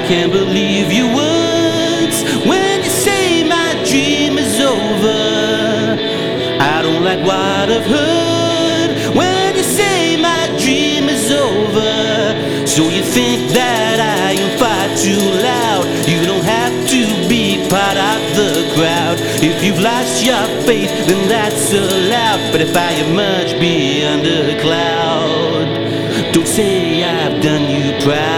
can't believe your words when you say my dream is over. I don't like what I've heard when you say my dream is over. So you think that I am far too loud? You don't have to be part of the crowd. If you've lost your faith, then that's allowed. But if I emerge beyond a cloud, don't say I've done you proud.